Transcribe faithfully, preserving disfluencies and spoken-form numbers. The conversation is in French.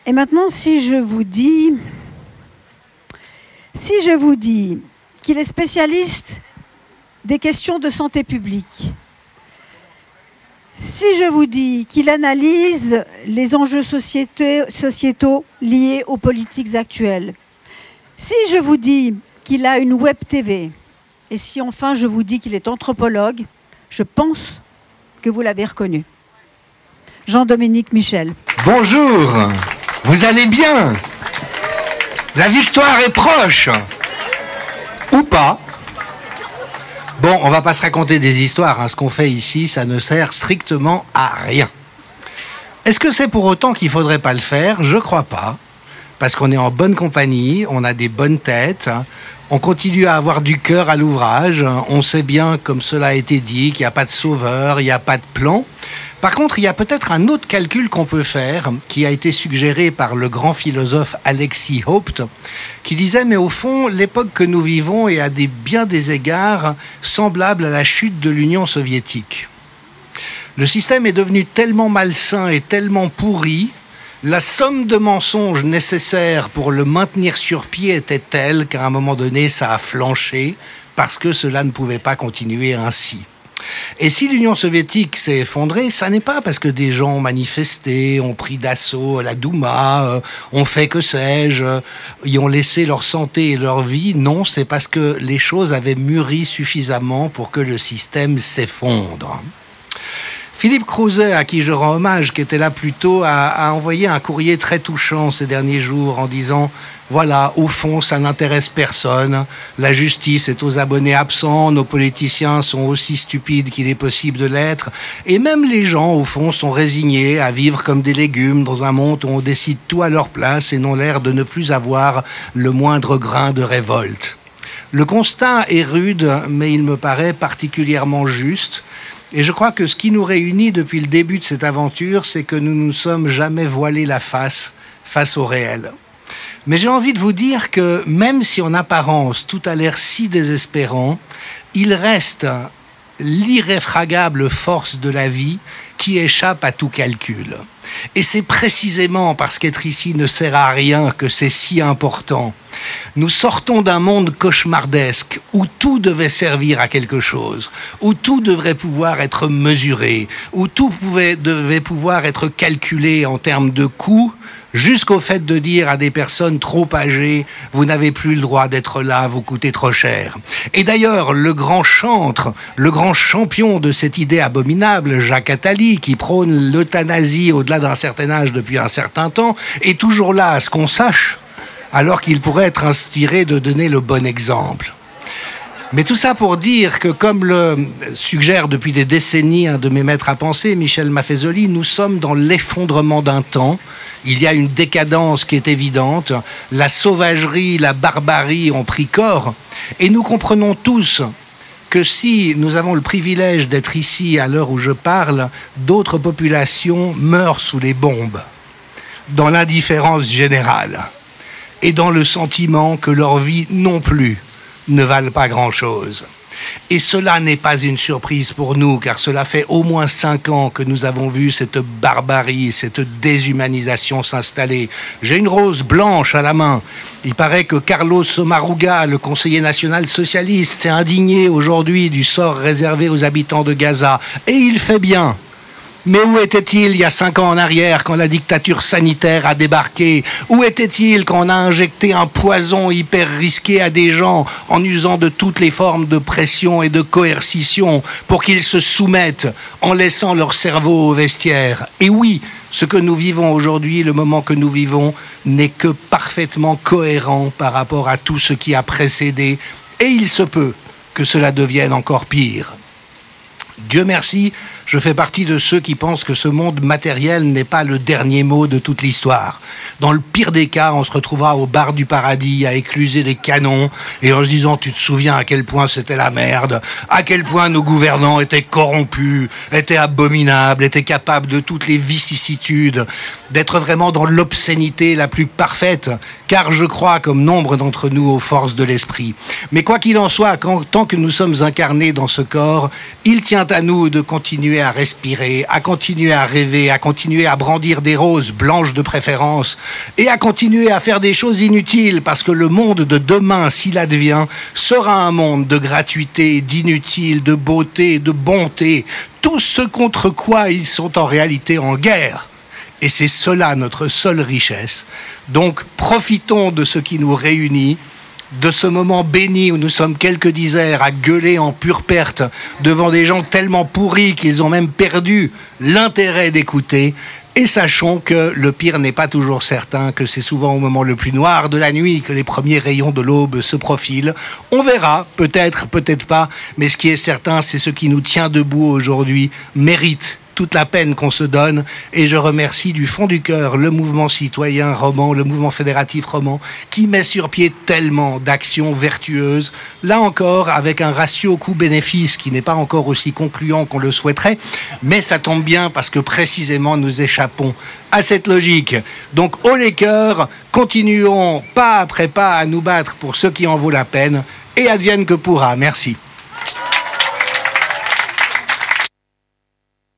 Et maintenant, si je vous dis, si je vous dis qu'il est spécialiste des questions de santé publique, si je vous dis qu'il analyse les enjeux sociétaux liés aux politiques actuelles, si je vous dis qu'il a une web T V, et si enfin je vous dis qu'il est anthropologue, je pense que vous l'avez reconnu. Jean-Dominique Michel. Bonjour, vous allez bien? La victoire est proche. Ou pas? Bon, on va pas se raconter des histoires, hein. Ce qu'on fait ici, ça ne sert strictement à rien. Est-ce que c'est pour autant qu'il faudrait pas le faire? Je crois pas. Parce qu'on est en bonne compagnie, on a des bonnes têtes, hein. On continue à avoir du cœur à l'ouvrage. On sait bien, comme cela a été dit, qu'il n'y a pas de sauveur, il n'y a pas de plan. Par contre, il y a peut-être un autre calcul qu'on peut faire, qui a été suggéré par le grand philosophe Alexis Haupt, qui disait, mais au fond, l'époque que nous vivons est à des, bien des égards semblable à la chute de l'Union soviétique. Le système est devenu tellement malsain et tellement pourri, la somme de mensonges nécessaires pour le maintenir sur pied était telle qu'à un moment donné, ça a flanché, parce que cela ne pouvait pas continuer ainsi. Et si l'Union soviétique s'est effondrée, ça n'est pas parce que des gens ont manifesté, ont pris d'assaut la Douma, euh, ont fait que sais-je, euh, y ont laissé leur santé et leur vie. Non, c'est parce que les choses avaient mûri suffisamment pour que le système s'effondre. Philippe Crouzet, à qui je rends hommage, qui était là plus tôt, a, a envoyé un courrier très touchant ces derniers jours en disant « Voilà, au fond, ça n'intéresse personne. La justice est aux abonnés absents, nos politiciens sont aussi stupides qu'il est possible de l'être. Et même les gens, au fond, sont résignés à vivre comme des légumes dans un monde où on décide tout à leur place et n'ont l'air de ne plus avoir le moindre grain de révolte. » Le constat est rude, mais il me paraît particulièrement juste. Et je crois que ce qui nous réunit depuis le début de cette aventure, c'est que nous ne nous sommes jamais voilé la face, face au réel. Mais j'ai envie de vous dire que même si en apparence tout a l'air si désespérant, il reste l'irréfragable force de la vie qui échappe à tout calcul. Et c'est précisément parce qu'être ici ne sert à rien que c'est si important. Nous sortons d'un monde cauchemardesque où tout devait servir à quelque chose, où tout devrait pouvoir être mesuré, où tout pouvait, devait pouvoir être calculé en termes de coûts, jusqu'au fait de dire à des personnes trop âgées « vous n'avez plus le droit d'être là, vous coûtez trop cher ». Et d'ailleurs, le grand chantre, le grand champion de cette idée abominable, Jacques Attali, qui prône l'euthanasie au-delà d'un certain âge depuis un certain temps, est toujours là à ce qu'on sache, alors qu'il pourrait être inspiré de donner le bon exemple. Mais tout ça pour dire que, comme le suggère depuis des décennies un de mes maîtres à penser, Michel Maffezoli, nous sommes dans l'effondrement d'un temps. Il y a une décadence qui est évidente. La sauvagerie, la barbarie ont pris corps. Et nous comprenons tous que si nous avons le privilège d'être ici à l'heure où je parle, d'autres populations meurent sous les bombes, dans l'indifférence générale et dans le sentiment que leur vie non plus ne valent pas grand-chose. Et cela n'est pas une surprise pour nous, car cela fait au moins cinq ans que nous avons vu cette barbarie, cette déshumanisation s'installer. J'ai une rose blanche à la main. Il paraît que Carlos Sommaruga, le conseiller national socialiste, s'est indigné aujourd'hui du sort réservé aux habitants de Gaza. Et il fait bien. Mais où était-il il y a cinq ans en arrière quand la dictature sanitaire a débarqué? Où était-il quand on a injecté un poison hyper risqué à des gens en usant de toutes les formes de pression et de coercition pour qu'ils se soumettent en laissant leur cerveau au vestiaire? Et oui, ce que nous vivons aujourd'hui, le moment que nous vivons, n'est que parfaitement cohérent par rapport à tout ce qui a précédé. Et il se peut que cela devienne encore pire. Dieu merci, je fais partie de ceux qui pensent que ce monde matériel n'est pas le dernier mot de toute l'histoire. Dans le pire des cas, on se retrouvera au bar du paradis à écluser des canons et en se disant « tu te souviens à quel point c'était la merde, à quel point nos gouvernants étaient corrompus, étaient abominables, étaient capables de toutes les vicissitudes, d'être vraiment dans l'obscénité la plus parfaite, car je crois, comme nombre d'entre nous, aux forces de l'esprit. Mais quoi qu'il en soit, quand, tant que nous sommes incarnés dans ce corps, il tient à nous de continuer continuer à respirer, à continuer à rêver, à continuer à brandir des roses blanches de préférence et à continuer à faire des choses inutiles parce que le monde de demain, s'il advient, sera un monde de gratuité, d'inutile, de beauté, de bonté, tout ce contre quoi ils sont en réalité en guerre. Et c'est cela notre seule richesse. Donc profitons de ce qui nous réunit, de ce moment béni où nous sommes quelques dizaires à gueuler en pure perte devant des gens tellement pourris qu'ils ont même perdu l'intérêt d'écouter. Et sachons que le pire n'est pas toujours certain, que c'est souvent au moment le plus noir de la nuit que les premiers rayons de l'aube se profilent. On verra, peut-être, peut-être pas, mais ce qui est certain, c'est ce qui nous tient debout aujourd'hui mérite toute la peine qu'on se donne, et je remercie du fond du cœur le mouvement citoyen roman, le mouvement fédératif roman, qui met sur pied tellement d'actions vertueuses, là encore avec un ratio coût-bénéfice qui n'est pas encore aussi concluant qu'on le souhaiterait, mais ça tombe bien parce que précisément nous échappons à cette logique. Donc haut les cœurs, continuons pas après pas à nous battre pour ce qui en vaut la peine, et advienne que pourra. Merci.